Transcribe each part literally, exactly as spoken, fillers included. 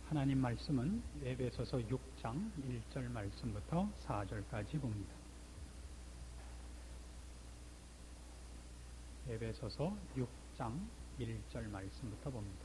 하나님 말씀은 에베소서 육 장 일 절 말씀부터 사 절까지 봅니다. 에베소서 육 장 일 절 말씀부터 봅니다.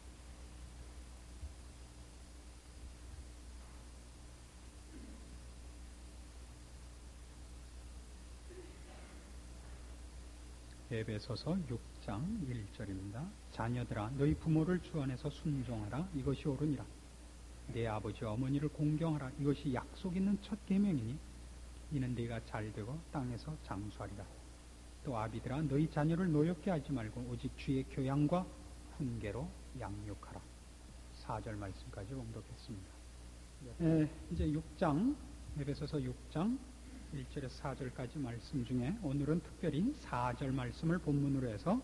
에베소서 육 장 일 절입니다. 자녀들아 너희 부모를 주 안에서 순종하라. 이것이 옳으니라. 내 아버지와 어머니를 공경하라. 이것이 약속 있는 첫 계명이니 이는 네가 잘되고 땅에서 장수하리라. 또 아비들아 너희 자녀를 노엽게 하지 말고 오직 주의 교양과 훈계로 양육하라. 사 절 말씀까지 봉독했습니다. 예, 이제 육 장 에베소서 육 장 일 절에서 사 절까지 말씀 중에 오늘은 특별히 사 절 말씀을 본문으로 해서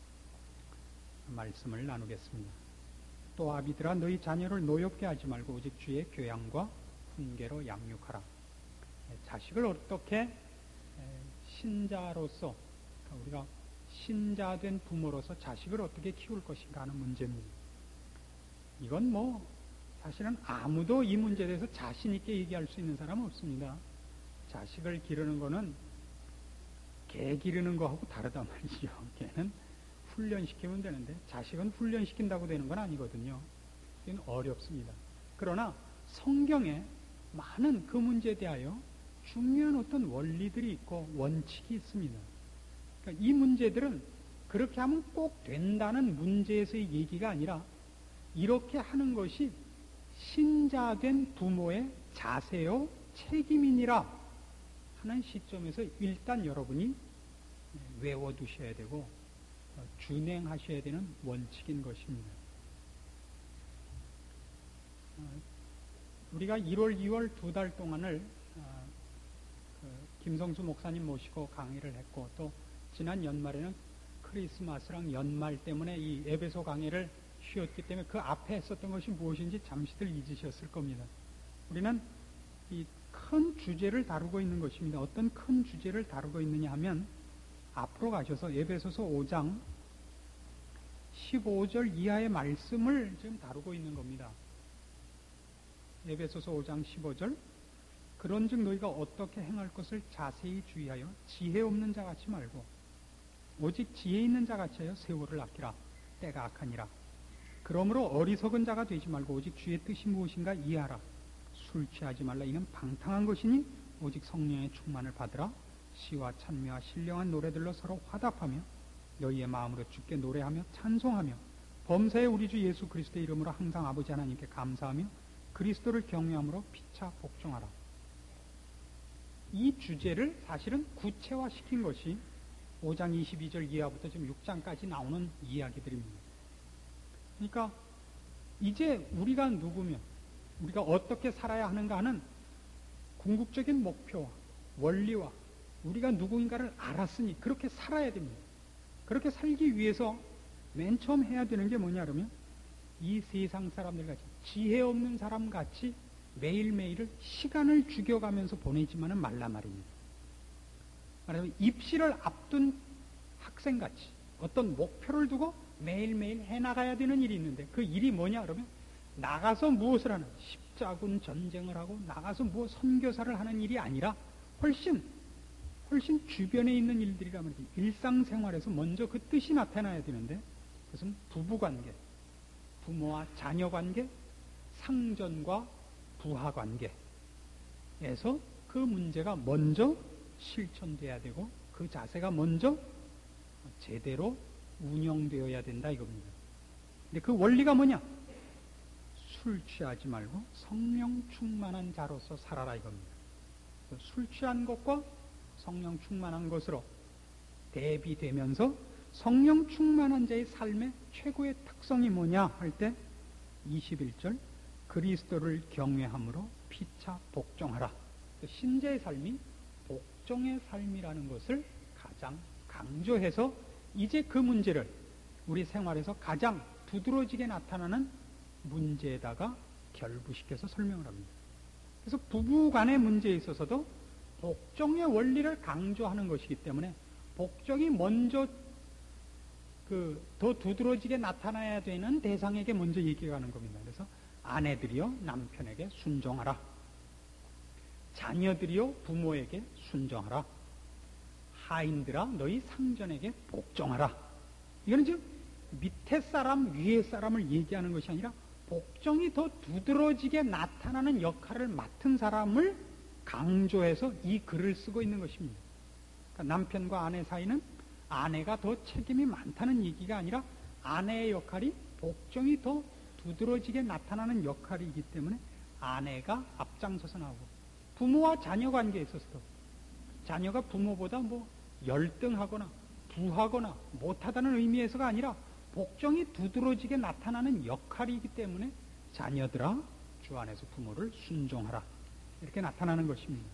말씀을 나누겠습니다. 또 아비들아 너희 자녀를 노엽게 하지 말고 오직 주의 교양과 훈계로 양육하라. 자식을 어떻게 신자로서 우리가 신자된 부모로서 자식을 어떻게 키울 것인가 하는 문제입니다. 이건 뭐 사실은 아무도 이 문제에 대해서 자신 있게 얘기할 수 있는 사람은 없습니다. 자식을 기르는 거는 개 기르는 거하고 다르단 말이죠. 개는 훈련시키면 되는데 자식은 훈련시킨다고 되는 건 아니거든요. 이건 어렵습니다. 그러나 성경에 많은 그 문제에 대하여 중요한 어떤 원리들이 있고 원칙이 있습니다. 그러니까 이 문제들은 그렇게 하면 꼭 된다는 문제에서의 얘기가 아니라 이렇게 하는 것이 신자된 부모의 자세요 책임이니라 하는 시점에서 일단 여러분이 외워두셔야 되고 준행하셔야 되는 원칙인 것입니다. 우리가 일월, 이월 두 달 동안을 김성수 목사님 모시고 강의를 했고 또 지난 연말에는 크리스마스랑 연말 때문에 이 에베소 강의를 쉬었기 때문에 그 앞에 했었던 것이 무엇인지 잠시들 잊으셨을 겁니다. 우리는 이 큰 주제를 다루고 있는 것입니다. 어떤 큰 주제를 다루고 있느냐 하면 앞으로 가셔서 에베소서 오 장 십오 절 이하의 말씀을 지금 다루고 있는 겁니다. 에베소서 오 장 십오 절 그런즉 너희가 어떻게 행할 것을 자세히 주의하여 지혜 없는 자같이 말고 오직 지혜 있는 자같이 하여 세월을 아끼라. 때가 악하니라. 그러므로 어리석은 자가 되지 말고 오직 주의 뜻이 무엇인가 이해하라. 술 취하지 말라. 이는 방탕한 것이니 오직 성령의 충만을 받으라. 시와 찬미와 신령한 노래들로 서로 화답하며 너희의 마음으로 주께 노래하며 찬송하며 범사에 우리 주 예수 그리스도의 이름으로 항상 아버지 하나님께 감사하며 그리스도를 경외함으로 피차 복종하라. 이 주제를 사실은 구체화시킨 것이 오 장 이십이 절 이하부터 지금 육 장까지 나오는 이야기들입니다. 그러니까 이제 우리가 누구며 우리가 어떻게 살아야 하는가 하는 궁극적인 목표와 원리와 우리가 누구인가를 알았으니 그렇게 살아야 됩니다. 그렇게 살기 위해서 맨 처음 해야 되는 게 뭐냐 그러면 이 세상 사람들 같이 지혜 없는 사람 같이 매일매일을 시간을 죽여가면서 보내지만은 말라 말입니다. 말하자면 입시를 앞둔 학생같이 어떤 목표를 두고 매일매일 해나가야 되는 일이 있는데 그 일이 뭐냐 그러면 나가서 무엇을 하는 십자군 전쟁을 하고 나가서 무엇 선교사를 하는 일이 아니라 훨씬 훨씬 주변에 있는 일들이라면 일상생활에서 먼저 그 뜻이 나타나야 되는데 그것은 부부관계, 부모와 자녀관계, 상전과 부하관계에서 그 문제가 먼저 실천돼야 되고 그 자세가 먼저 제대로 운영되어야 된다 이겁니다. 근데 그 원리가 뭐냐? 술 취하지 말고 성령 충만한 자로서 살아라 이겁니다. 술 취한 것과 성령 충만한 것으로 대비되면서 성령 충만한 자의 삶의 최고의 특성이 뭐냐 할 때 이십일 절 그리스도를 경외함으로 피차 복종하라. 신자의 삶이 복종의 삶이라는 것을 가장 강조해서 이제 그 문제를 우리 생활에서 가장 두드러지게 나타나는 문제에다가 결부시켜서 설명을 합니다. 그래서 부부간의 문제에 있어서도 복종의 원리를 강조하는 것이기 때문에 복종이 먼저 그 더 두드러지게 나타나야 되는 대상에게 먼저 얘기가 가는 겁니다. 그래서 아내들이여 남편에게 순종하라. 자녀들이여 부모에게 순종하라. 하인들아 너희 상전에게 복종하라. 이거는 지금 밑에 사람 위에 사람을 얘기하는 것이 아니라 복종이 더 두드러지게 나타나는 역할을 맡은 사람을 강조해서 이 글을 쓰고 있는 것입니다. 그러니까 남편과 아내 사이는 아내가 더 책임이 많다는 얘기가 아니라 아내의 역할이 복종이 더 두드러지게 나타나는 역할이기 때문에 아내가 앞장서서 나오고, 부모와 자녀 관계에 있어서도 자녀가 부모보다 뭐 열등하거나 부하거나 못하다는 의미에서가 아니라 복종이 두드러지게 나타나는 역할이기 때문에 자녀들아 주 안에서 부모를 순종하라, 이렇게 나타나는 것입니다.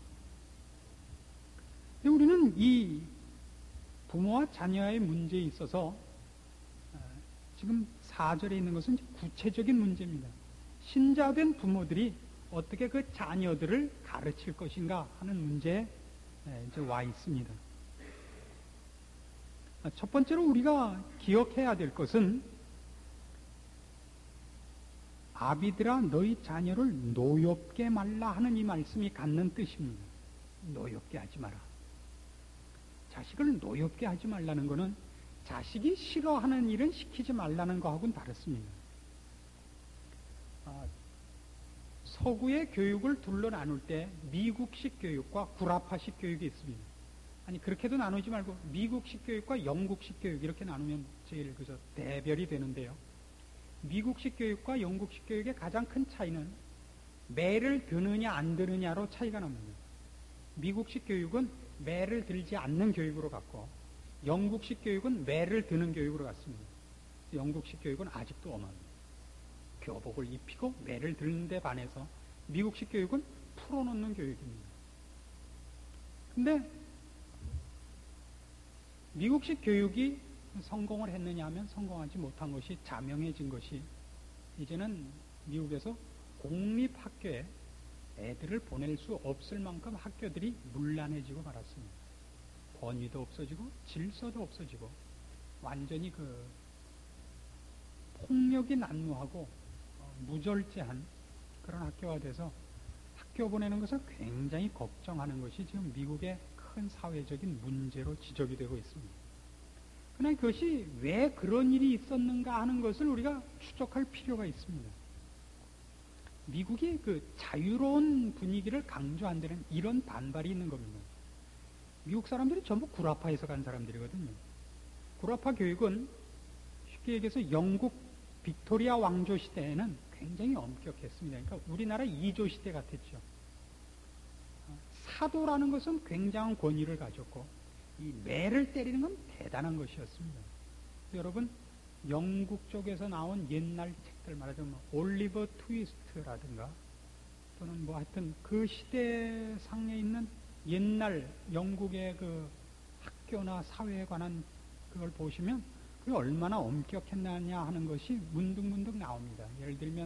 근데 우리는 이 부모와 자녀의 문제에 있어서 지금 사 절에 있는 것은 구체적인 문제입니다. 신자된 부모들이 어떻게 그 자녀들을 가르칠 것인가 하는 문제에 이제 와 있습니다. 첫 번째로 우리가 기억해야 될 것은 아비들아 너희 자녀를 노엽게 말라 하는 이 말씀이 갖는 뜻입니다. 노엽게 하지 마라. 자식을 노엽게 하지 말라는 것은 자식이 싫어하는 일은 시키지 말라는 것하고는 다릅니다. 아, 서구의 교육을 둘러 나눌 때 미국식 교육과 구라파식 교육이 있습니다. 아니 그렇게도 나누지 말고 미국식 교육과 영국식 교육 이렇게 나누면 제일 그저 대별이 되는데요. 미국식 교육과 영국식 교육의 가장 큰 차이는 매를 드느냐 안 드느냐로 차이가 납니다. 미국식 교육은 매를 들지 않는 교육으로 갔고 영국식 교육은 매를 드는 교육으로 갔습니다. 영국식 교육은 아직도 엄합니다. 교복을 입히고 매를 드는 데 반해서 미국식 교육은 풀어놓는 교육입니다. 근데 미국식 교육이 성공을 했느냐 하면 성공하지 못한 것이 자명해진 것이, 이제는 미국에서 공립학교에 애들을 보낼 수 없을 만큼 학교들이 문란해지고 말았습니다. 권위도 없어지고 질서도 없어지고 완전히 그 폭력이 난무하고 무절제한 그런 학교가 돼서 학교 보내는 것을 굉장히 걱정하는 것이 지금 미국의 큰 사회적인 문제로 지적이 되고 있습니다. 그러나 그것이 왜 그런 일이 있었는가 하는 것을 우리가 추적할 필요가 있습니다. 미국이 그 자유로운 분위기를 강조한다는 이런 반발이 있는 겁니다. 미국 사람들이 전부 구라파에서 간 사람들이거든요. 구라파 교육은 쉽게 얘기해서 영국 빅토리아 왕조 시대에는 굉장히 엄격했습니다. 그러니까 우리나라 이조 시대 같았죠. 사도라는 것은 굉장한 권위를 가졌고 이 매를 때리는 건 대단한 것이었습니다. 여러분 영국 쪽에서 나온 옛날 책들 말하자면 올리버 트위스트라든가 또는 뭐 하여튼 그 시대 상에 있는 옛날 영국의 그 학교나 사회에 관한 그걸 보시면 그게 얼마나 엄격했느냐 하는 것이 문득문득 나옵니다. 예를 들면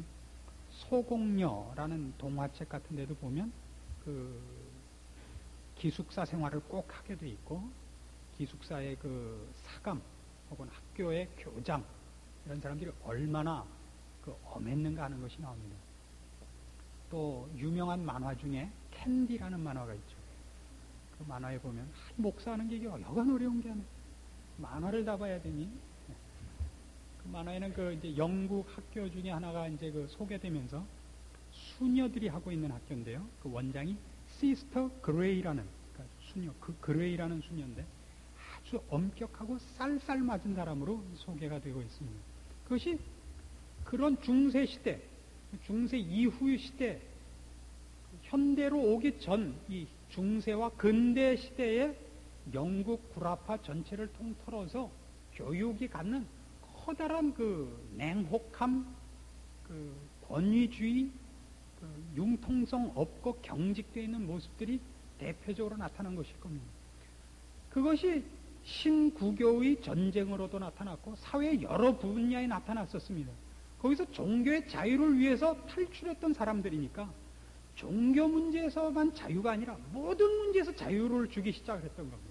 소공녀라는 동화책 같은 데도 보면 그 기숙사 생활을 꼭 하게 돼 있고 기숙사의 그 사감 혹은 학교의 교장 이런 사람들이 얼마나 그 엄했는가 하는 것이 나옵니다. 또 유명한 만화 중에 캔디라는 만화가 있죠. 그 만화에 보면 목사하는 게 여간 어려운 게 아니에요. 만화를 다 봐야 되니. 그 만화에는 그 이제 영국 학교 중에 하나가 이제 그 소개되면서 수녀들이 하고 있는 학교인데요. 그 원장이 시스터 그레이라는 그러니까 수녀, 그 그레이라는 수녀인데 아주 엄격하고 쌀쌀 맞은 사람으로 소개가 되고 있습니다. 그것이 그런 중세 시대, 중세 이후 시대, 현대로 오기 전 이 중세와 근대 시대의 영국 구라파 전체를 통틀어서 교육이 갖는 커다란 그 냉혹함, 그 권위주의, 그 융통성 없고 경직되어 있는 모습들이 대표적으로 나타난 것일 겁니다. 그것이 신구교의 전쟁으로도 나타났고 사회의 여러 분야에 나타났었습니다. 거기서 종교의 자유를 위해서 탈출했던 사람들이니까 종교 문제에서만 자유가 아니라 모든 문제에서 자유를 주기 시작했던 겁니다.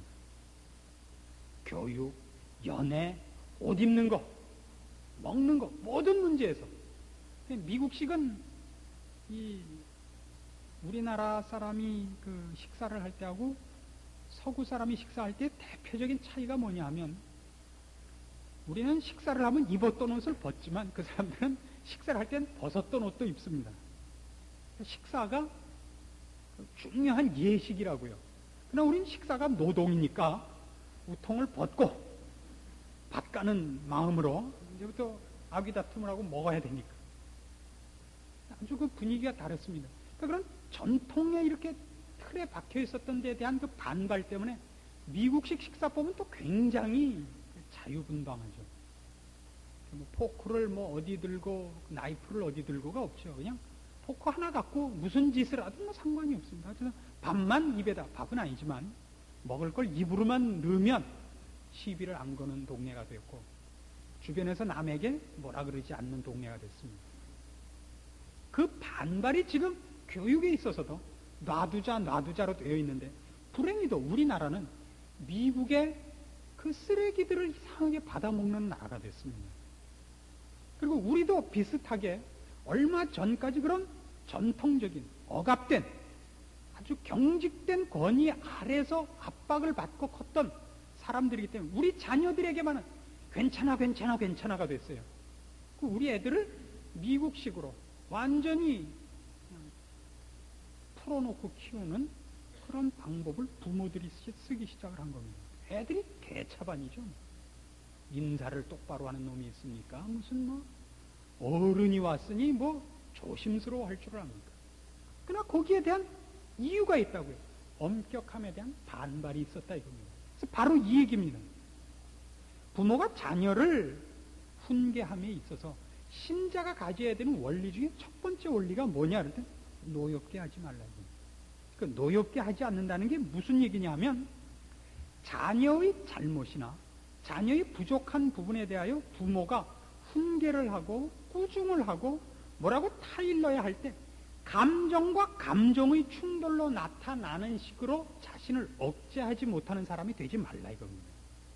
교육, 연애, 옷 입는 거, 먹는 거, 모든 문제에서. 미국식은 이 우리나라 사람이 그 식사를 할 때하고 서구 사람이 식사할 때 대표적인 차이가 뭐냐 하면, 우리는 식사를 하면 입었던 옷을 벗지만 그 사람들은 식사를 할 땐 벗었던 옷도 입습니다. 식사가 중요한 예식이라고요. 그러나 우리는 식사가 노동이니까 우통을 벗고 밭 가는 마음으로 이제부터 아귀다툼을 하고 먹어야 되니까 아주 그 분위기가 다릅니다. 그러니까 그런 전통에 이렇게 틀에 박혀 있었던 데에 대한 그 반발 때문에 미국식 식사법은 또 굉장히 자유분방하죠. 뭐 포크를 뭐 어디 들고 나이프를 어디 들고가 없죠. 그냥 포크 하나 갖고 무슨 짓을 하든 뭐 상관이 없습니다. 그래서 밥만 입에다, 밥은 아니지만 먹을 걸 입으로만 넣으면 시비를 안 거는 동네가 됐고, 주변에서 남에게 뭐라 그러지 않는 동네가 됐습니다. 그 반발이 지금 교육에 있어서도 놔두자 놔두자로 되어 있는데, 불행히도 우리나라는 미국의 그 쓰레기들을 이상하게 받아먹는 나라가 됐습니다. 그리고 우리도 비슷하게 얼마 전까지 그런 전통적인 억압된 아주 경직된 권위 아래서 압박을 받고 컸던 사람들이기 때문에 우리 자녀들에게만은 괜찮아 괜찮아 괜찮아가 됐어요. 우리 애들을 미국식으로 완전히 풀어놓고 키우는 그런 방법을 부모들이 쓰기 시작을 한 겁니다. 애들이 개차반이죠. 인사를 똑바로 하는 놈이 있습니까? 무슨 뭐 어른이 왔으니 뭐 조심스러워 할 줄 압니까? 그러나 거기에 대한 이유가 있다고요. 엄격함에 대한 반발이 있었다 이겁니다. 그래서 바로 이 얘기입니다. 부모가 자녀를 훈계함에 있어서 신자가 가져야 되는 원리 중에 첫 번째 원리가 뭐냐 그럴 때 노엽게 하지 말라고. 그 노엽게 하지 않는다는 게 무슨 얘기냐 하면, 자녀의 잘못이나 자녀의 부족한 부분에 대하여 부모가 훈계를 하고 꾸중을 하고 뭐라고 타일러야 할 때 감정과 감정의 충돌로 나타나는 식으로 자신을 억제하지 못하는 사람이 되지 말라 이겁니다.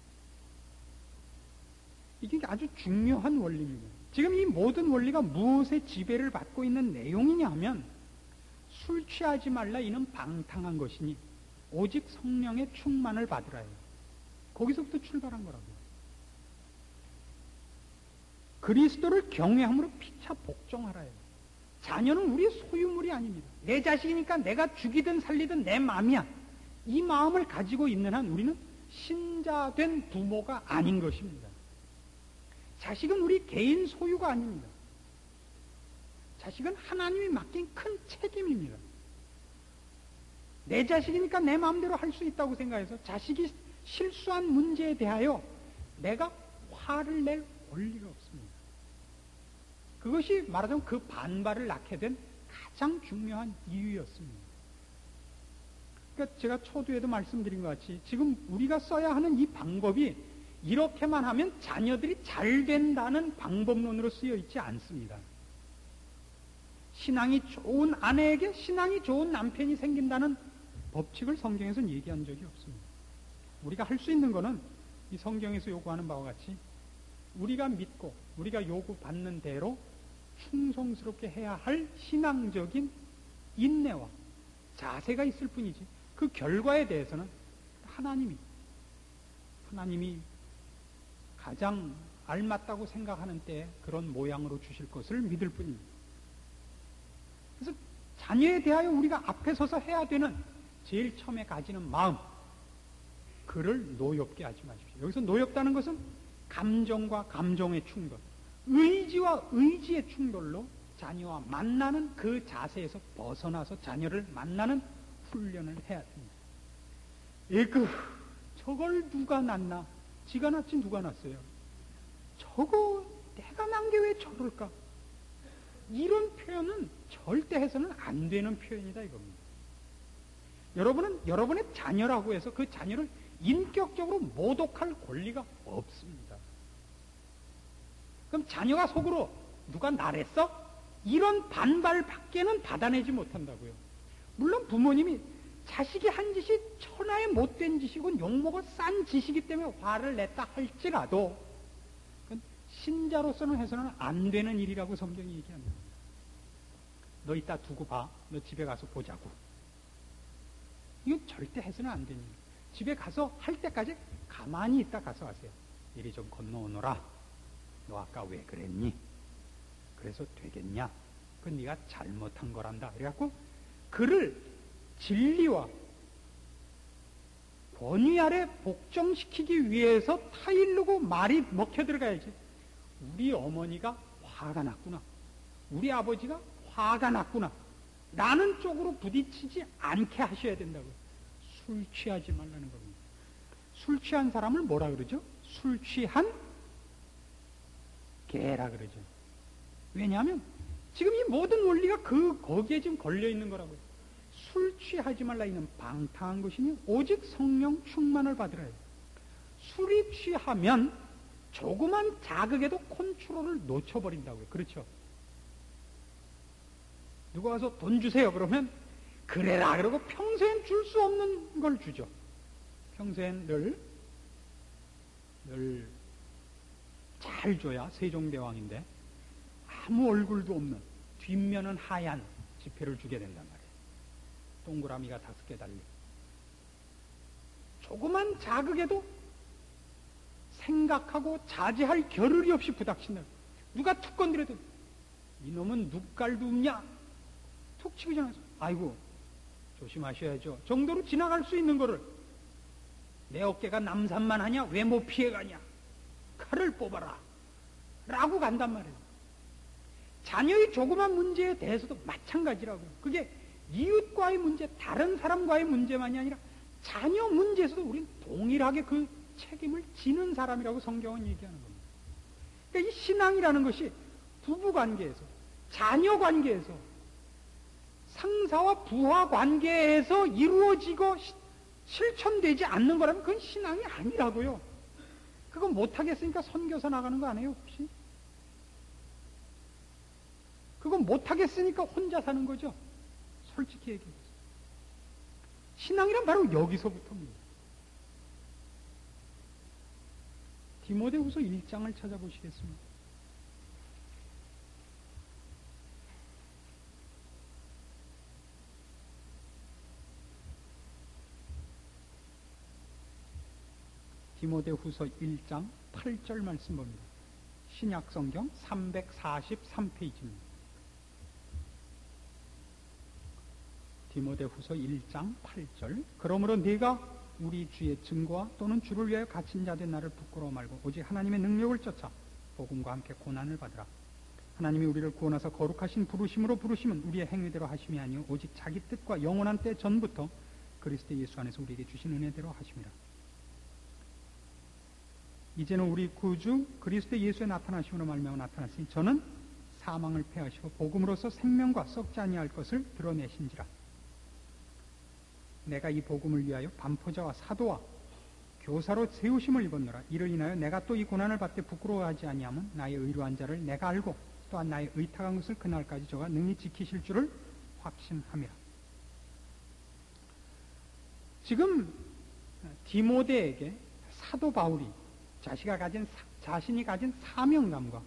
이게 아주 중요한 원리입니다. 지금 이 모든 원리가 무엇의 지배를 받고 있는 내용이냐 하면, 술 취하지 말라 이는 방탕한 것이니 오직 성령의 충만을 받으라요. 거기서부터 출발한 거라고요. 그리스도를 경외함으로 피차 복종하라요. 자녀는 우리의 소유물이 아닙니다. 내 자식이니까 내가 죽이든 살리든 내 마음이야. 이 마음을 가지고 있는 한 우리는 신자된 부모가 아닌 것입니다. 자식은 우리 개인 소유가 아닙니다. 자식은 하나님이 맡긴 큰 책임입니다. 내 자식이니까 내 마음대로 할 수 있다고 생각해서 자식이 실수한 문제에 대하여 내가 화를 낼 권리가 없습니다. 그것이 말하자면 그 반발을 낳게 된 가장 중요한 이유였습니다. 그러니까 제가 초두에도 말씀드린 것 같이 지금 우리가 써야 하는 이 방법이 이렇게만 하면 자녀들이 잘 된다는 방법론으로 쓰여 있지 않습니다. 신앙이 좋은 아내에게 신앙이 좋은 남편이 생긴다는 법칙을 성경에서는 얘기한 적이 없습니다. 우리가 할 수 있는 것은 이 성경에서 요구하는 바와 같이 우리가 믿고 우리가 요구받는 대로 충성스럽게 해야 할 신앙적인 인내와 자세가 있을 뿐이지, 그 결과에 대해서는 하나님이 하나님이 가장 알맞다고 생각하는 때에 그런 모양으로 주실 것을 믿을 뿐입니다. 그래서 자녀에 대하여 우리가 앞에 서서 해야 되는 제일 처음에 가지는 마음, 그를 노엽게 하지 마십시오. 여기서 노엽다는 것은 감정과 감정의 충돌, 의지와 의지의 충돌로 자녀와 만나는 그 자세에서 벗어나서 자녀를 만나는 훈련을 해야 됩니다. 에그, 저걸 누가 낳나? 지가 낳지 누가 낳았어요? 저거 내가 낳은 게 왜 저럴까? 이런 표현은 절대 해서는 안 되는 표현이다 이겁니다. 여러분은 여러분의 자녀라고 해서 그 자녀를 인격적으로 모독할 권리가 없습니다. 그럼 자녀가 속으로 누가 나랬어? 이런 반발 밖에는 받아내지 못한다고요. 물론 부모님이 자식이 한 짓이 천하의 못된 짓이고 욕먹어 싼 짓이기 때문에 화를 냈다 할지라도 신자로서는 해서는 안 되는 일이라고 성경이 얘기합니다. 너 이따 두고 봐. 너 집에 가서 보자고. 이건 절대 해서는 안 되는 일. 집에 가서 할 때까지 가만히 있다 가서 하세요. 이리 좀 건너오너라. 너 아까 왜 그랬니? 그래서 되겠냐? 그건 네가 잘못한 거란다. 그래갖고 그를 진리와 권위 아래 복종시키기 위해서 타일르고 말이 먹혀 들어가야지. 우리 어머니가 화가 났구나. 우리 아버지가 화가 났구나. 라는 쪽으로 부딪히지 않게 하셔야 된다고요. 술 취하지 말라는 겁니다. 술 취한 사람을 뭐라 그러죠? 술 취한 개라 그러죠. 왜냐하면 지금 이 모든 원리가 그 거기에 지금 걸려 있는 거라고요. 술 취하지 말라 이는 방탕한 것이니 오직 성령 충만을 받으라 해요. 술이 취하면 조그만 자극에도 컨트롤을 놓쳐버린다고요. 그렇죠? 누가 와서 돈 주세요 그러면 그래라 그러고 평소엔 줄 수 없는 걸 주죠. 평소엔 늘 늘 잘 줘야 세종대왕인데 아무 얼굴도 없는 뒷면은 하얀 지폐를 주게 된단 말이에요. 동그라미가 다섯 개 달린. 조그만 자극에도 생각하고 자제할 겨를이 없이 부닥친다. 누가 툭 건드려도 이놈은 눕갈도 없냐? 툭 치고 지나가서 아이고 조심하셔야죠. 정도로 지나갈 수 있는 거를 내 어깨가 남산만 하냐? 왜 못 피해가냐? 칼을 뽑아라. 라고 간단 말이에요. 자녀의 조그만 문제에 대해서도 마찬가지라고요. 그게 이웃과의 문제, 다른 사람과의 문제만이 아니라 자녀 문제에서도 우리는 동일하게 그 책임을 지는 사람이라고 성경은 얘기하는 겁니다. 그러니까 이 신앙이라는 것이 부부 관계에서, 자녀 관계에서, 상사와 부하 관계에서 이루어지고 시, 실천되지 않는 거라면 그건 신앙이 아니라고요. 그거 못하겠으니까 선교사 나가는 거 아니에요, 혹시? 그거 못하겠으니까 혼자 사는 거죠. 솔직히 얘기해서. 신앙이란 바로 여기서부터입니다. 디모데후서 일 장을 찾아보시겠습니다. 디모데후서 일 장 팔 절 말씀 봅니다. 신약성경 삼백사십삼 페이지입니다. 디모데후서 일 장 팔 절. 그러므로 네가 우리 주의 증거와 또는 주를 위하여 갇힌 자 된 나를 부끄러워 말고 오직 하나님의 능력을 쫓아 복음과 함께 고난을 받으라. 하나님이 우리를 구원하사 거룩하신 부르심으로 부르심은 우리의 행위대로 하심이 아니요 오직 자기 뜻과 영원한 때 전부터 그리스도 예수 안에서 우리에게 주신 은혜대로 하심이라. 이제는 우리 구주 그리스도 예수의 나타나심으로 말미암아 나타났으니 저는 사망을 패하시고 복음으로서 생명과 썩지 아니할 것을 드러내신지라. 내가 이 복음을 위하여 반포자와 사도와 교사로 세우심을 입었노라. 이를 인하여 내가 또 이 고난을 받되 부끄러워하지 아니하면 나의 의로한 자를 내가 알고 또한 나의 의탁한 것을 그날까지 저가 능히 지키실 줄을 확신함이라. 지금 디모데에게 사도 바울이 자신가 가진, 자신이 가진 사명감과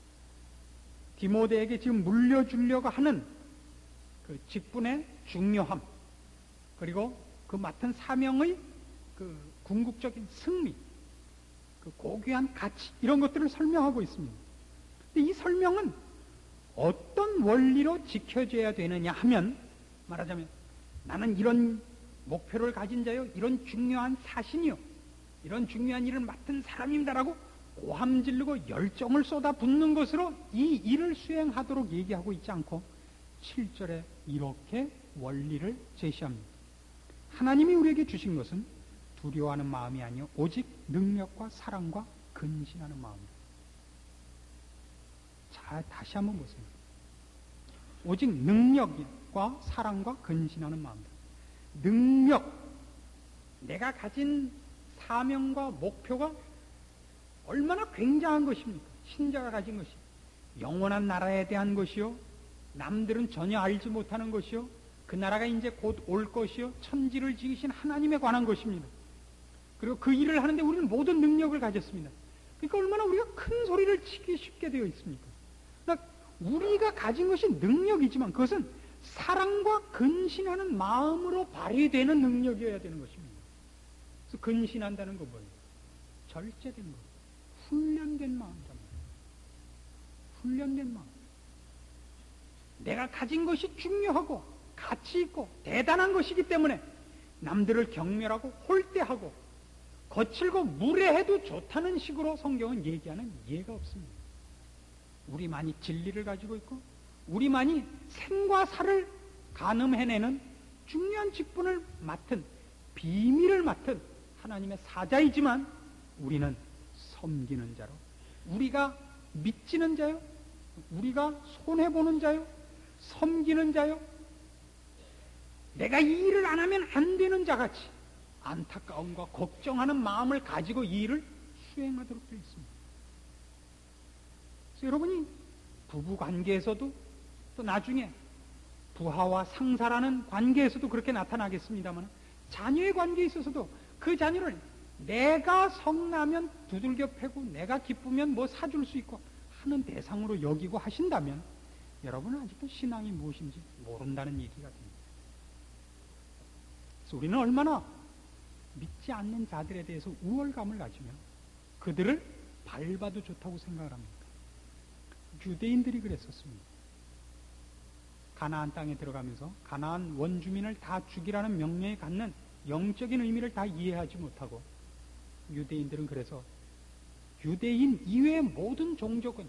디모데에게 지금 물려주려고 하는 그 직분의 중요함, 그리고 그 맡은 사명의 그 궁극적인 승리, 그 고귀한 가치, 이런 것들을 설명하고 있습니다. 근데 이 설명은 어떤 원리로 지켜져야 되느냐 하면, 말하자면 나는 이런 목표를 가진 자요, 이런 중요한 사신이요, 이런 중요한 일을 맡은 사람입니다라고 고함 지르고 열정을 쏟아붓는 것으로 이 일을 수행하도록 얘기하고 있지 않고 칠 절에 이렇게 원리를 제시합니다. 하나님이 우리에게 주신 것은 두려워하는 마음이 아니요 오직 능력과 사랑과 근신하는 마음이다. 자, 다시 한번 보세요. 오직 능력과 사랑과 근신하는 마음이다. 능력, 내가 가진 사명과 목표가 얼마나 굉장한 것입니까? 신자가 가진 것이 영원한 나라에 대한 것이요, 남들은 전혀 알지 못하는 것이요, 그 나라가 이제 곧 올 것이요, 천지를 지으신 하나님에 관한 것입니다. 그리고 그 일을 하는데 우리는 모든 능력을 가졌습니다. 그러니까 얼마나 우리가 큰 소리를 치기 쉽게 되어 있습니까? 그러니까 우리가 가진 것이 능력이지만 그것은 사랑과 근신하는 마음으로 발휘되는 능력이어야 되는 것입니다. 그래서 근신한다는 건 뭐예요? 절제된 것, 훈련된 마음이란 말이에요. 훈련된 마음. 내가 가진 것이 중요하고 가치 있고 대단한 것이기 때문에 남들을 경멸하고 홀대하고 거칠고 무례해도 좋다는 식으로 성경은 얘기하는 예가 없습니다. 우리만이 진리를 가지고 있고 우리만이 생과 사를 가늠해내는 중요한 직분을 맡은 비밀을 맡은 하나님의 사자이지만 우리는 섬기는 자로, 우리가 믿지는 자요, 우리가 손해보는 자요, 섬기는 자요, 내가 이 일을 안 하면 안 되는 자같이 안타까움과 걱정하는 마음을 가지고 이 일을 수행하도록 되어 있습니다. 그래서 여러분이 부부 관계에서도 또 나중에 부하와 상사라는 관계에서도 그렇게 나타나겠습니다만 자녀의 관계에 있어서도 그 자녀를 내가 성나면 두들겨 패고 내가 기쁘면 뭐 사줄 수 있고 하는 대상으로 여기고 하신다면 여러분은 아직도 신앙이 무엇인지 모른다는 얘기가 됩니다. 그래서 우리는 얼마나 믿지 않는 자들에 대해서 우월감을 가지며 그들을 밟아도 좋다고 생각을 합니까? 유대인들이 그랬었습니다. 가나안 땅에 들어가면서 가나안 원주민을 다 죽이라는 명령에 갖는 영적인 의미를 다 이해하지 못하고 유대인들은 그래서 유대인 이외의 모든 종족은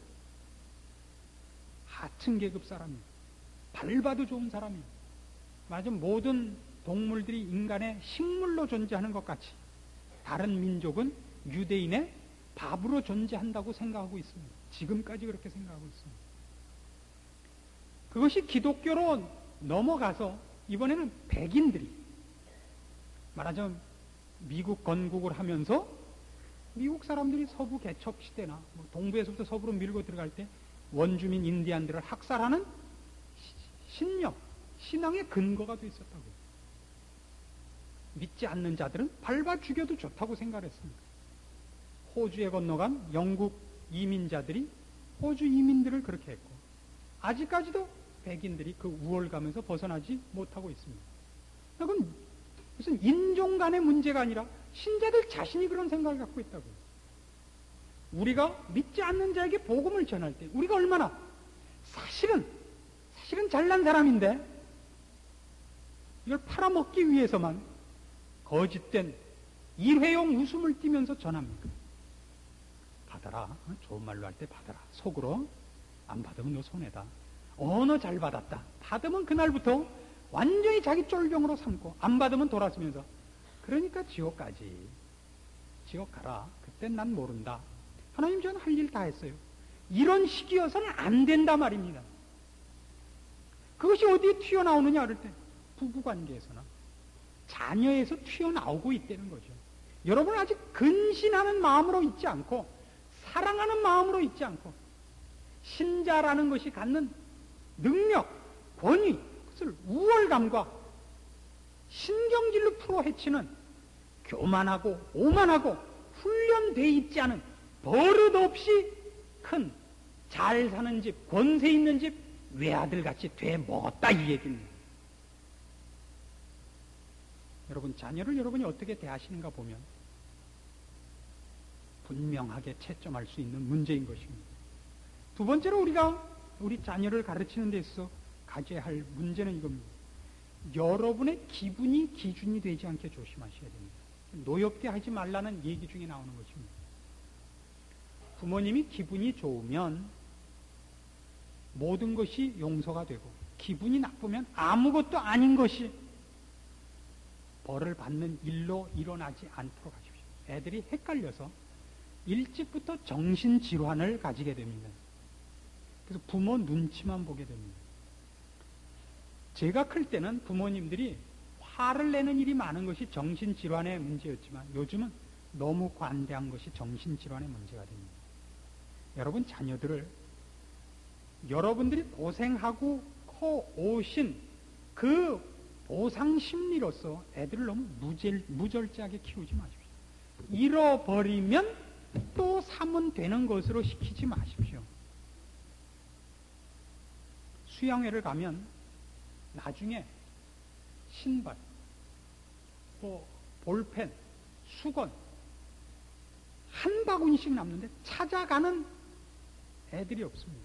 하층 계급 사람이에요. 밟아도 좋은 사람이에요. 맞아, 모든 동물들이 인간의 식물로 존재하는 것 같이 다른 민족은 유대인의 밥으로 존재한다고 생각하고 있습니다. 지금까지 그렇게 생각하고 있습니다. 그것이 기독교로 넘어가서 이번에는 백인들이 말하자면 미국 건국을 하면서 미국 사람들이 서부 개척 시대나 뭐 동부에서부터 서부로 밀고 들어갈 때 원주민 인디안들을 학살하는 신념, 신앙의 근거가 돼 있었다고요. 믿지 않는 자들은 밟아 죽여도 좋다고 생각했습니다. 호주에 건너간 영국 이민자들이 호주 이민들을 그렇게 했고 아직까지도 백인들이 그 우월감에서 벗어나지 못하고 있습니다. 그건 무슨 인종 간의 문제가 아니라 신자들 자신이 그런 생각을 갖고 있다고요. 우리가 믿지 않는 자에게 복음을 전할 때 우리가 얼마나 사실은 사실은 잘난 사람인데 이걸 팔아먹기 위해서만 거짓된 일회용 웃음을 띠면서 전합니까? 받아라. 좋은 말로 할 때 받아라. 속으로 안 받으면 너 손해다. 어, 너 잘 받았다. 받으면 그날부터 완전히 자기 쫄병으로 삼고 안 받으면 돌아서면서 그러니까 지옥 가지. 지옥 가라. 그땐 난 모른다. 하나님 저는 할 일 다 했어요. 이런 식이어서는 안 된다 말입니다. 그것이 어디에 튀어나오느냐 그럴 때 부부관계에서나 자녀에서 튀어나오고 있다는 거죠. 여러분은 아직 근신하는 마음으로 있지 않고 사랑하는 마음으로 있지 않고 신자라는 것이 갖는 능력, 권위, 그것을 우월감과 신경질로 풀어 헤치는 교만하고 오만하고 훈련되어 있지 않은 버릇없이 큰 잘 사는 집, 권세 있는 집 외아들같이 돼 먹었다 이 얘기입니다. 여러분 자녀를 여러분이 어떻게 대하시는가 보면 분명하게 채점할 수 있는 문제인 것입니다. 두 번째로 우리가 우리 자녀를 가르치는 데 있어서 가져야 할 문제는 이겁니다. 여러분의 기분이 기준이 되지 않게 조심하셔야 됩니다. 노엽게 하지 말라는 얘기 중에 나오는 것입니다. 부모님이 기분이 좋으면 모든 것이 용서가 되고 기분이 나쁘면 아무것도 아닌 것이 벌을 받는 일로 일어나지 않도록 하십시오. 애들이 헷갈려서 일찍부터 정신질환을 가지게 됩니다. 그래서 부모 눈치만 보게 됩니다. 제가 클 때는 부모님들이 화를 내는 일이 많은 것이 정신질환의 문제였지만 요즘은 너무 관대한 것이 정신질환의 문제가 됩니다. 여러분 자녀들을 여러분들이 고생하고 커오신 그 보상 심리로서 애들을 너무 무절, 무절제하게 키우지 마십시오. 잃어버리면 또 사면 되는 것으로 시키지 마십시오. 수양회를 가면 나중에 신발, 또 볼펜, 수건 한 바구니씩 남는데 찾아가는 애들이 없습니다.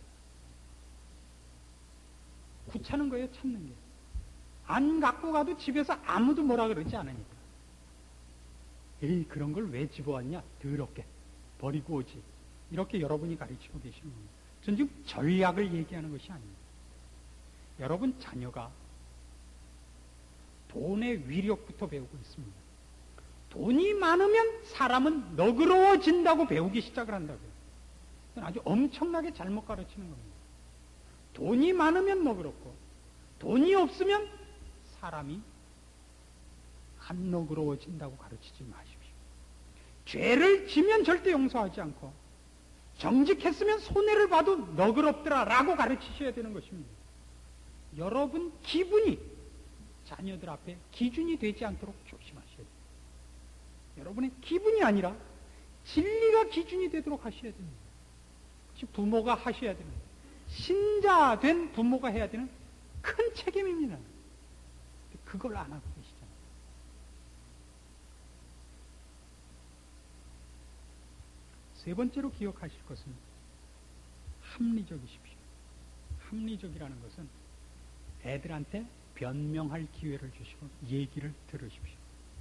귀찮은 거예요, 찾는 게. 안 갖고 가도 집에서 아무도 뭐라 그러지 않으니까. 에이, 그런 걸 왜 집어왔냐? 더럽게. 버리고 오지. 이렇게 여러분이 가르치고 계시는 겁니다. 전 지금 전략을 얘기하는 것이 아닙니다. 여러분 자녀가 돈의 위력부터 배우고 있습니다. 돈이 많으면 사람은 너그러워진다고 배우기 시작을 한다고요. 그건 아주 엄청나게 잘못 가르치는 겁니다. 돈이 많으면 너그럽고 돈이 없으면 사람이 안 너그러워진다고 가르치지 마십시오. 죄를 지면 절대 용서하지 않고 정직했으면 손해를 봐도 너그럽더라 라고 가르치셔야 되는 것입니다. 여러분 기분이 자녀들 앞에 기준이 되지 않도록 조심하셔야 돼요. 여러분의 기분이 아니라 진리가 기준이 되도록 하셔야 됩니다. 그것이 부모가 하셔야 됩니다. 신자 된 부모가 해야 되는 큰 책임입니다. 그걸 안 하고 계시잖아요. 세 번째로 기억하실 것은 합리적이십시오. 합리적이라는 것은 애들한테 변명할 기회를 주시고 얘기를 들으십시오.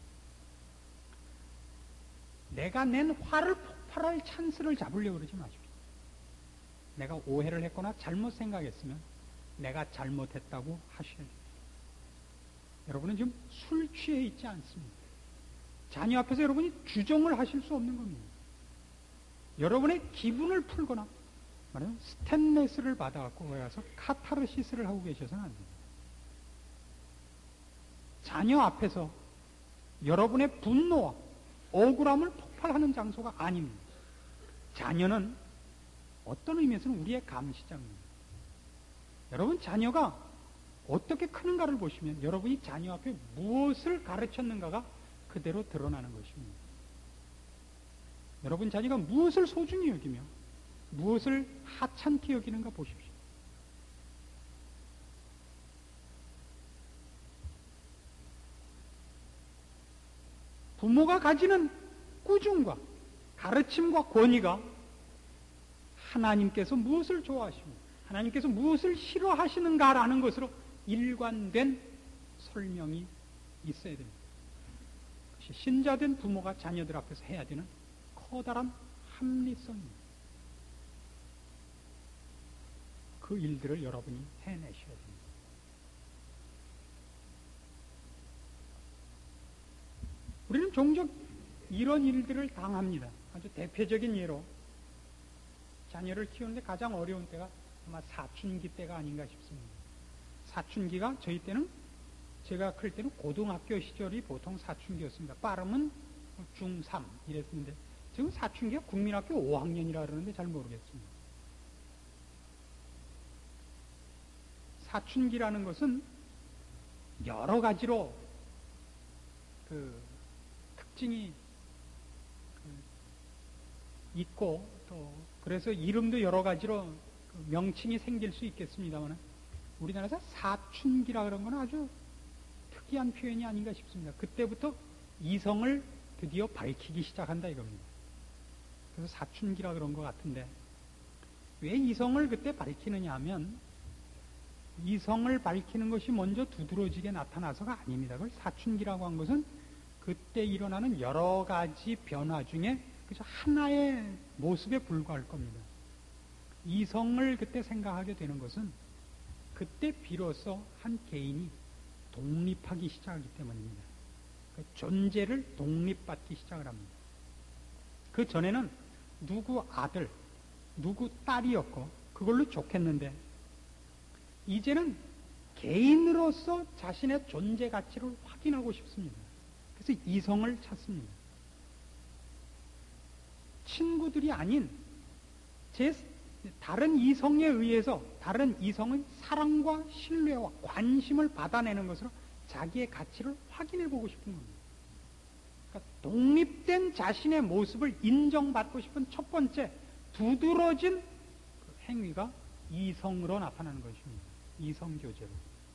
내가 낸 화를 폭발할 찬스를 잡으려고 그러지 마십시오. 내가 오해를 했거나 잘못 생각했으면 내가 잘못했다고 하셔야 됩니다. 여러분은 지금 술 취해 있지 않습니다. 자녀 앞에서 여러분이 주정을 하실 수 없는 겁니다. 여러분의 기분을 풀거나 말하면 스탠레스를 받아갖고 가서 카타르시스를 하고 계셔서는 안 됩니다. 자녀 앞에서 여러분의 분노와 억울함을 폭발하는 장소가 아닙니다. 자녀는 어떤 의미에서는 우리의 감시자입니다. 여러분 자녀가 어떻게 크는가를 보시면 여러분이 자녀 앞에 무엇을 가르쳤는가가 그대로 드러나는 것입니다. 여러분 자녀가 무엇을 소중히 여기며 무엇을 하찮게 여기는가 보십시오. 부모가 가지는 꾸중과 가르침과 권위가 하나님께서 무엇을 좋아하시며 하나님께서 무엇을 싫어하시는가라는 것으로 일관된 설명이 있어야 됩니다. 그것이 신자된 부모가 자녀들 앞에서 해야 되는 커다란 합리성입니다. 그 일들을 여러분이 해내셔야 됩니다. 우리는 종종 이런 일들을 당합니다. 아주 대표적인 예로 자녀를 키우는데 가장 어려운 때가 아마 사춘기 때가 아닌가 싶습니다. 사춘기가 저희 때는 제가 클 때는 고등학교 시절이 보통 사춘기였습니다. 빠르면 중삼 이랬는데 지금 사춘기가 국민학교 오 학년이라 그러는데 잘 모르겠습니다. 사춘기라는 것은 여러 가지로 그 특징이 있고 또 그래서 이름도 여러 가지로 명칭이 생길 수 있겠습니다만 우리나라에서 사춘기라 그런 건 아주 특이한 표현이 아닌가 싶습니다. 그때부터 이성을 드디어 밝히기 시작한다 이겁니다. 그래서 사춘기라 그런 것 같은데 왜 이성을 그때 밝히느냐 하면 이성을 밝히는 것이 먼저 두드러지게 나타나서가 아닙니다. 그걸 사춘기라고 한 것은 그때 일어나는 여러 가지 변화 중에 그저 하나의 모습에 불과할 겁니다. 이성을 그때 생각하게 되는 것은 그때 비로소 한 개인이 독립하기 시작하기 때문입니다. 그 존재를 독립받기 시작을 합니다. 그 전에는 누구 아들, 누구 딸이었고 그걸로 좋겠는데 이제는 개인으로서 자신의 존재 가치를 확인하고 싶습니다. 그래서 이성을 찾습니다. 친구들이 아닌 제 다른 이성에 의해서 다른 이성의 사랑과 신뢰와 관심을 받아내는 것으로 자기의 가치를 확인해 보고 싶은 겁니다. 그러니까 독립된 자신의 모습을 인정받고 싶은 첫 번째 두드러진 그 행위가 이성으로 나타나는 것입니다. 이성교제로.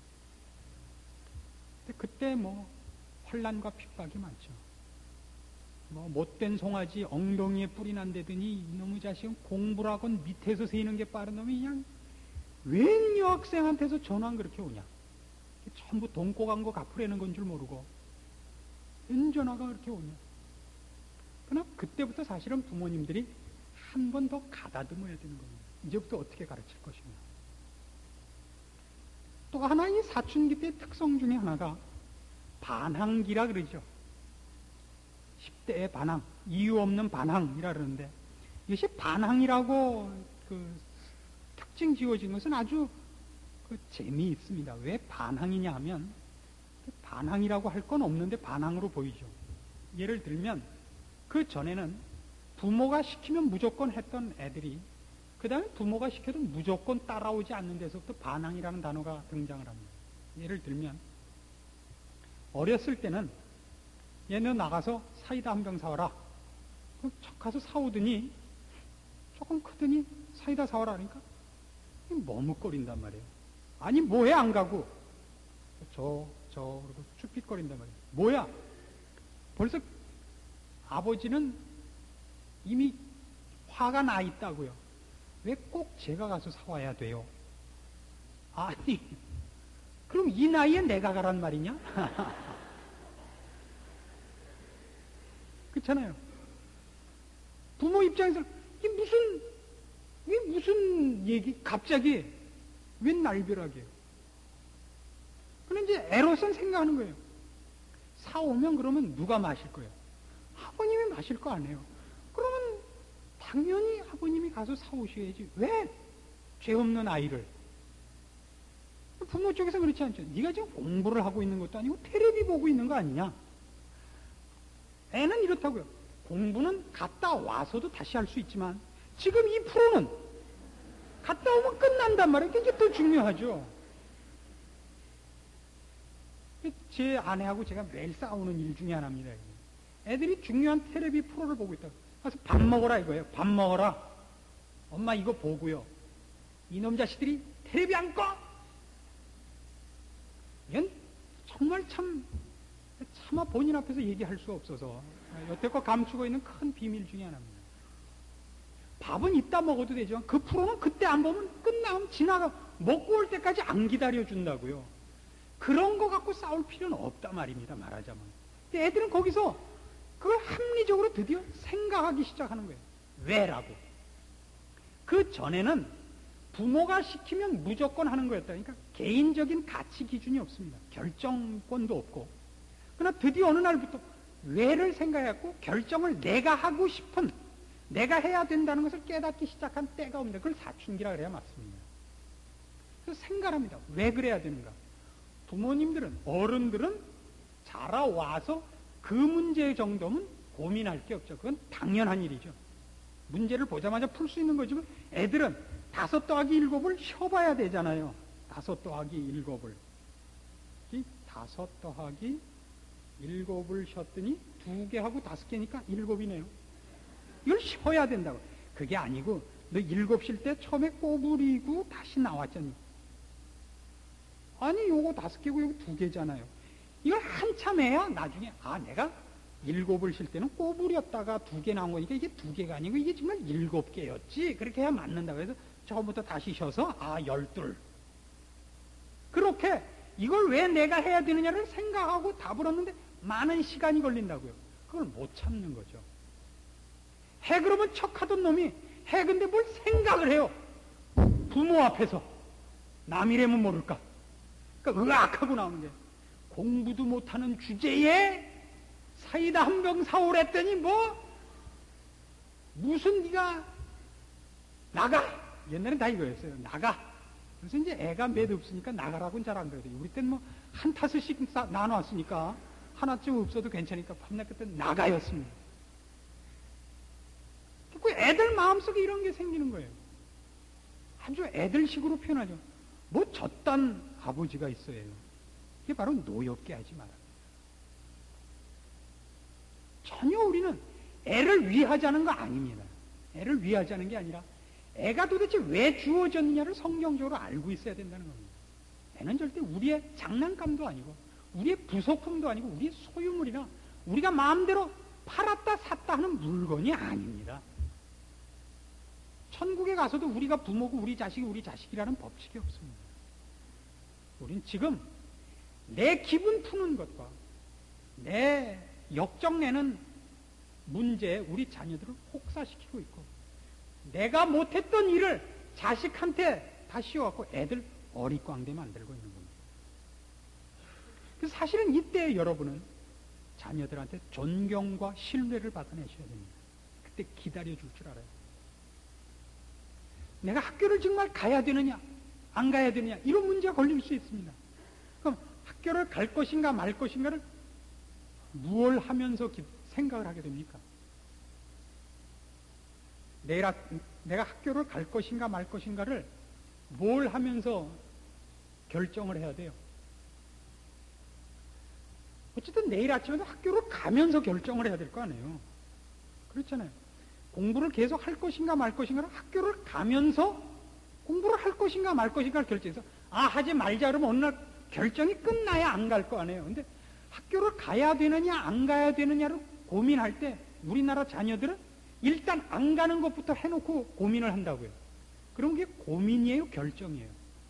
근데 그때 뭐 혼란과 핍박이 많죠. 뭐 못된 송아지 엉덩이에 뿌리 난다더니 이놈의 자식은 공부를 하건 밑에서 새는 게 빠른 놈이 그냥 웬 여학생한테서 전화는 그렇게 오냐. 전부 돈 꼬간 거 갚으려는 건 줄 모르고 웬 전화가 그렇게 오냐. 그러나 그때부터 사실은 부모님들이 한 번 더 가다듬어야 되는 겁니다. 이제부터 어떻게 가르칠 것이냐. 또 하나 이 사춘기 때의 특성 중에 하나가 반항기라 그러죠. 십 대의 반항, 이유 없는 반항이라 그러는데 이것이 반항이라고 그 특징 지어진 것은 아주 그 재미있습니다. 왜 반항이냐 하면 반항이라고 할 건 없는데 반항으로 보이죠. 예를 들면 그 전에는 부모가 시키면 무조건 했던 애들이 그 다음에 부모가 시켜도 무조건 따라오지 않는 데서부터 반항이라는 단어가 등장을 합니다. 예를 들면 어렸을 때는 얘는 나가서 사이다 한 병 사와라. 척 가서 사오더니 조금 크더니 사이다 사와라 하니까 머뭇거린단 말이에요. 아니 뭐해 안 가고 저, 저 그러고 쭈삣거린단 말이에요. 뭐야? 벌써 아버지는 이미 화가 나 있다고요. 왜 꼭 제가 가서 사와야 돼요? 아니 그럼 이 나이에 내가 가란 말이냐? 그렇잖아요. 부모 입장에서 이게 무슨 이게 무슨 얘기 갑자기 웬 날벼락이에요. 그런데 이제 애로선 생각하는 거예요. 사오면 그러면 누가 마실 거예요? 아버님이 마실 거 아니에요. 그러면 당연히 아버님이 가서 사오셔야지. 왜 죄 없는 아이를? 부모 쪽에서 그렇지 않죠. 네가 지금 공부를 하고 있는 것도 아니고 텔레비 보고 있는 거 아니냐? 애는 이렇다고요. 공부는 갔다 와서도 다시 할 수 있지만 지금 이 프로는 갔다 오면 끝난단 말이에요. 이게 더 중요하죠. 제 아내하고 제가 매일 싸우는 일 중에 하나입니다. 애들이 중요한 텔레비 프로를 보고 있다고. 그래서 밥 먹어라 이거예요. 밥 먹어라. 엄마 이거 보고요. 이놈 자식들이 텔레비 안 꺼? 이건 정말 참 차마 본인 앞에서 얘기할 수 없어서 여태껏 감추고 있는 큰 비밀 중에 하나입니다. 밥은 이따 먹어도 되지만 그 프로는 그때 안 보면 끝나면 지나가 먹고 올 때까지 안 기다려준다고요. 그런 거 갖고 싸울 필요는 없다 말입니다. 말하자면. 근데 애들은 거기서 그걸 합리적으로 드디어 생각하기 시작하는 거예요. 왜라고. 그 전에는 부모가 시키면 무조건 하는 거였다. 그러니까 개인적인 가치 기준이 없습니다. 결정권도 없고. 그러나 드디어 어느 날부터 왜를 생각해갖고 결정을 내가 하고 싶은, 내가 해야 된다는 것을 깨닫기 시작한 때가 옵니다. 그걸 사춘기라 그래야 맞습니다. 그래서 생각합니다. 왜 그래야 되는가? 부모님들은, 어른들은 자라와서 그 문제 정도면 고민할 게 없죠. 그건 당연한 일이죠. 문제를 보자마자 풀 수 있는 거지만 애들은 다섯 더하기 일곱을 쉬어봐야 되잖아요. 다섯 더하기 일곱을. 이 다섯 더하기 일곱을 쉬었더니 두 개하고 다섯 개니까 일곱이네요. 이걸 쉬어야 된다고. 그게 아니고 너 일곱 쉴 때 처음에 꼬부리고 다시 나왔잖니. 아니 요거 다섯 개고 요거 두 개잖아요. 이걸 한참 해야 나중에 아 내가 일곱을 쉴 때는 꼬부렸다가 두 개 나온 거니까 이게 두 개가 아니고 이게 정말 일곱 개였지. 그렇게 해야 맞는다고 해서 처음부터 다시 쉬어서 아 열둘. 그렇게 이걸 왜 내가 해야 되느냐를 생각하고 답을 얻는데 많은 시간이 걸린다고요. 그걸 못 참는 거죠. 해 그러면 척하던 놈이 해 근데 뭘 생각을 해요. 부모 앞에서 남이라면 모를까. 그러니까 으악하고 나오는 게 공부도 못하는 주제에 사이다 한 병 사오랬더니 뭐 무슨 네가 나가. 옛날엔 다 이거였어요. 나가. 그래서 이제 애가 몇 없으니까 나가라고는 잘 안 그러대요. 우리 때는 뭐 한 타스씩 나눠왔으니까 하나쯤 없어도 괜찮으니까 밤낮 그때 나가였습니다. 그 애들 마음속에 이런 게 생기는 거예요. 아주 애들식으로 표현하죠. 뭐 저딴 아버지가 있어요. 이게 바로 노엽게 하지 마라. 전혀 우리는 애를 위하자는 거 아닙니다. 애를 위하자는 게 아니라 애가 도대체 왜 주어졌느냐를 성경적으로 알고 있어야 된다는 겁니다. 애는 절대 우리의 장난감도 아니고 우리의 부속품도 아니고 우리의 소유물이나 우리가 마음대로 팔았다 샀다 하는 물건이 아닙니다. 천국에 가서도 우리가 부모고 우리 자식이 우리 자식이라는 법칙이 없습니다. 우린 지금 내 기분 푸는 것과 내 역정내는 문제에 우리 자녀들을 혹사시키고 있고 내가 못했던 일을 자식한테 다 씌워갖고 애들 어리광대 만들고 있는 겁니다. 그래서 사실은 이때 여러분은 자녀들한테 존경과 신뢰를 받아내셔야 됩니다. 그때 기다려줄 줄 알아요. 내가 학교를 정말 가야 되느냐 안 가야 되느냐 이런 문제가 걸릴 수 있습니다. 그럼 학교를 갈 것인가 말 것인가를 무얼 하면서 생각을 하게 됩니까? 내일 아, 내가 학교를 갈 것인가 말 것인가를 뭘 하면서 결정을 해야 돼요? 어쨌든 내일 아침에도 학교를 가면서 결정을 해야 될 거 아니에요. 그렇잖아요. 공부를 계속 할 것인가 말 것인가를 학교를 가면서 공부를 할 것인가 말 것인가를 결정해서 아 하지 말자 그러면 어느 날 결정이 끝나야 안 갈 거 아니에요. 근데 학교를 가야 되느냐 안 가야 되느냐를 고민할 때 우리나라 자녀들은 일단 안 가는 것부터 해놓고 고민을 한다고요. 그럼 그게 고민이에요, 결정이에요?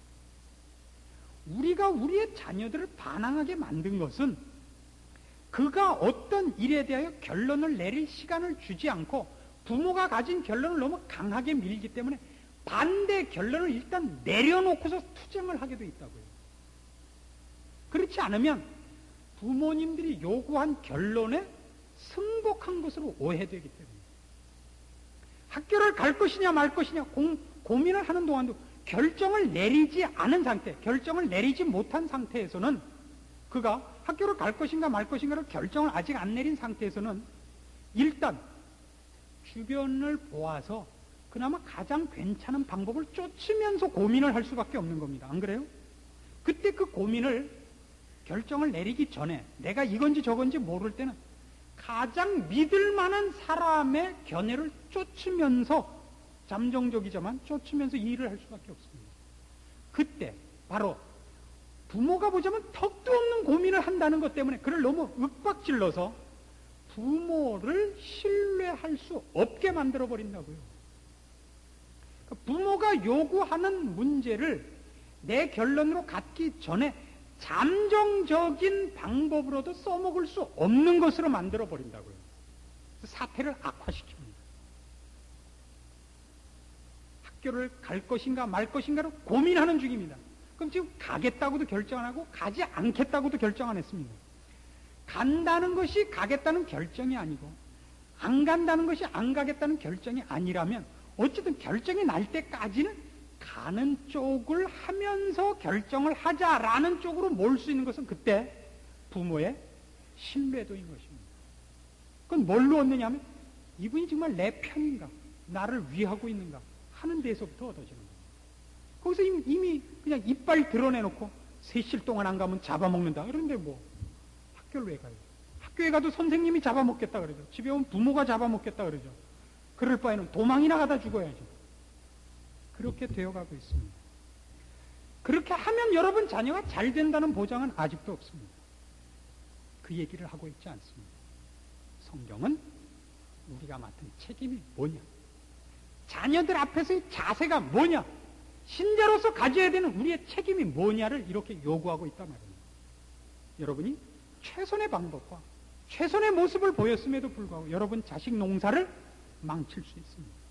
우리가 우리의 자녀들을 반항하게 만든 것은 그가 어떤 일에 대하여 결론을 내릴 시간을 주지 않고 부모가 가진 결론을 너무 강하게 밀기 때문에 반대 결론을 일단 내려놓고서 투쟁을 하게 돼 있다고요. 그렇지 않으면 부모님들이 요구한 결론에 승복한 것으로 오해되기 때문에 학교를 갈 것이냐 말 것이냐 공, 고민을 하는 동안도 결정을 내리지 않은 상태, 결정을 내리지 못한 상태에서는 그가 학교를 갈 것인가 말 것인가를 결정을 아직 안 내린 상태에서는 일단 주변을 보아서 그나마 가장 괜찮은 방법을 쫓으면서 고민을 할 수밖에 없는 겁니다. 안 그래요? 그때 그 고민을 결정을 내리기 전에 내가 이건지 저건지 모를 때는 가장 믿을 만한 사람의 견해를 쫓으면서 잠정적이지만 쫓으면서 일을 할 수밖에 없습니다. 그때 바로 부모가 보자면 턱도 없는 고민을 한다는 것 때문에 그를 너무 윽박질러서 부모를 신뢰할 수 없게 만들어 버린다고요. 부모가 요구하는 문제를 내 결론으로 갖기 전에 잠정적인 방법으로도 써먹을 수 없는 것으로 만들어 버린다고요. 사태를 악화시킵니다. 학교를 갈 것인가 말 것인가를 고민하는 중입니다. 그럼 지금 가겠다고도 결정 안 하고 가지 않겠다고도 결정 안 했습니다. 간다는 것이 가겠다는 결정이 아니고 안 간다는 것이 안 가겠다는 결정이 아니라면 어쨌든 결정이 날 때까지는 가는 쪽을 하면서 결정을 하자라는 쪽으로 몰 수 있는 것은 그때 부모의 신뢰도인 것입니다. 그건 뭘로 얻느냐 하면 이분이 정말 내 편인가 나를 위하고 있는가 하는 데서부터 얻어지는 거예요. 거기서 이미, 이미 그냥 이빨 드러내놓고 세실 동안 안 가면 잡아먹는다 그런데 뭐 학교를 왜 가요? 학교에 가도 선생님이 잡아먹겠다 그러죠. 집에 오면 부모가 잡아먹겠다 그러죠. 그럴 바에는 도망이나 가다 죽어야죠. 그렇게 되어가고 있습니다. 그렇게 하면 여러분 자녀가 잘 된다는 보장은 아직도 없습니다. 그 얘기를 하고 있지 않습니다. 성경은 우리가 맡은 책임이 뭐냐, 자녀들 앞에서의 자세가 뭐냐, 신자로서 가져야 되는 우리의 책임이 뭐냐를 이렇게 요구하고 있단 말입니다. 여러분이 최선의 방법과 최선의 모습을 보였음에도 불구하고 여러분 자식 농사를 망칠 수 있습니다.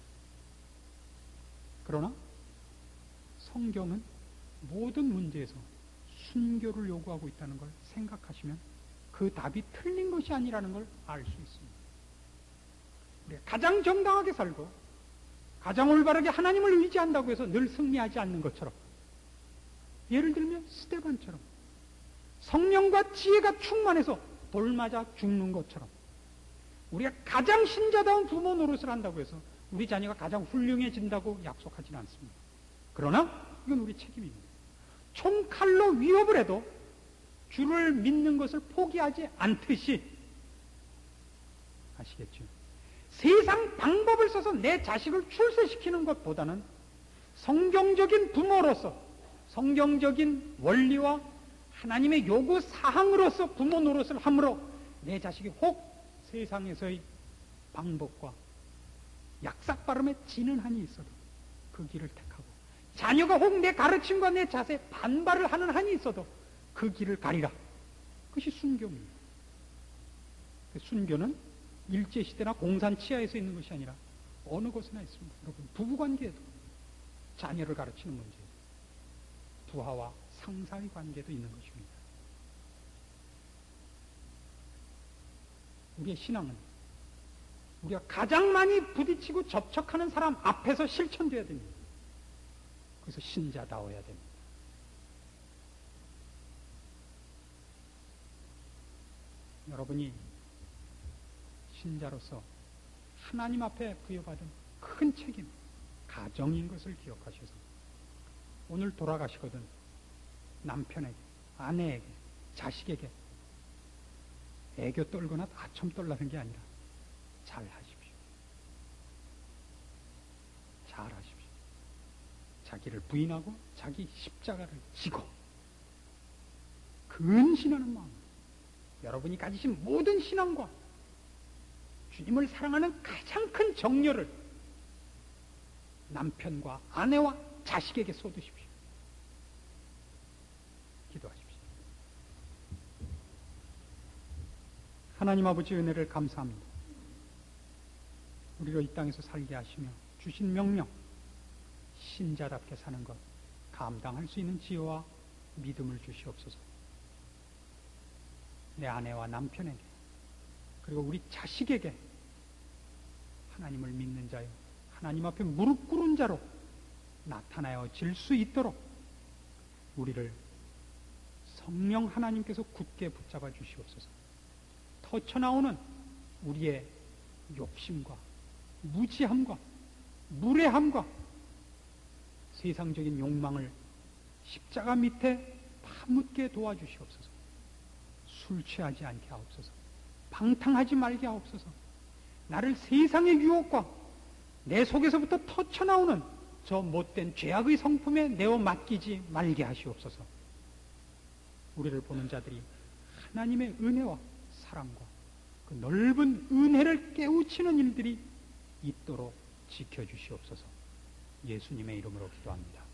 그러나 성경은 모든 문제에서 순교를 요구하고 있다는 걸 생각하시면 그 답이 틀린 것이 아니라는 걸 알 수 있습니다. 우리가 가장 정당하게 살고 가장 올바르게 하나님을 의지한다고 해서 늘 승리하지 않는 것처럼, 예를 들면 스데반처럼 성령과 지혜가 충만해서 돌맞아 죽는 것처럼, 우리가 가장 신자다운 부모 노릇을 한다고 해서 우리 자녀가 가장 훌륭해진다고 약속하지는 않습니다. 그러나 이건 우리 책임입니다. 총칼로 위협을 해도 주를 믿는 것을 포기하지 않듯이 아시겠죠? 세상 방법을 써서 내 자식을 출세시키는 것보다는 성경적인 부모로서, 성경적인 원리와 하나님의 요구 사항으로서 부모 노릇을 함으로 내 자식이 혹 세상에서의 방법과 약삭빠름에 지는 한이 있어도 그 길을 택하고, 자녀가 혹 내 가르침과 내 자세에 반발을 하는 한이 있어도 그 길을 가리라. 그것이 순교입니다. 순교는 일제시대나 공산치하에서 있는 것이 아니라 어느 곳에나 있습니다. 여러분, 부부관계에도 자녀를 가르치는 문제, 부하와 상사의 관계도 있는 것입니다. 우리의 신앙은 우리가 가장 많이 부딪히고 접촉하는 사람 앞에서 실천되어야 됩니다. 그래서 신자다워야 됩니다. 여러분이 신자로서 하나님 앞에 부여받은 큰 책임, 가정인 것을 기억하셔서 오늘 돌아가시거든 남편에게, 아내에게, 자식에게 애교 떨거나 아첨 떨라는 게 아니라 잘 하십시오. 잘 하십시오. 자기를 부인하고 자기 십자가를 지고 근신하는 마음, 여러분이 가지신 모든 신앙과 주님을 사랑하는 가장 큰 정열을 남편과 아내와 자식에게 쏟으십시오. 기도하십시오. 하나님 아버지 은혜를 감사합니다. 우리를 이 땅에서 살게 하시며 주신 명령, 신자답게 사는 것 감당할 수 있는 지혜와 믿음을 주시옵소서. 내 아내와 남편에게, 그리고 우리 자식에게 하나님을 믿는 자요, 하나님 앞에 무릎 꿇은 자로 나타나질 수 있도록 우리를 성령 하나님께서 굳게 붙잡아 주시옵소서. 터쳐나오는 우리의 욕심과 무지함과 무례함과 세상적인 욕망을 십자가 밑에 파묻게 도와주시옵소서. 술 취하지 않게 하옵소서. 방탕하지 말게 하옵소서. 나를 세상의 유혹과 내 속에서부터 터쳐나오는 저 못된 죄악의 성품에 내어 맡기지 말게 하시옵소서. 우리를 보는 자들이 하나님의 은혜와 사랑과 그 넓은 은혜를 깨우치는 일들이 있도록 지켜주시옵소서. 예수님의 이름으로 기도합니다.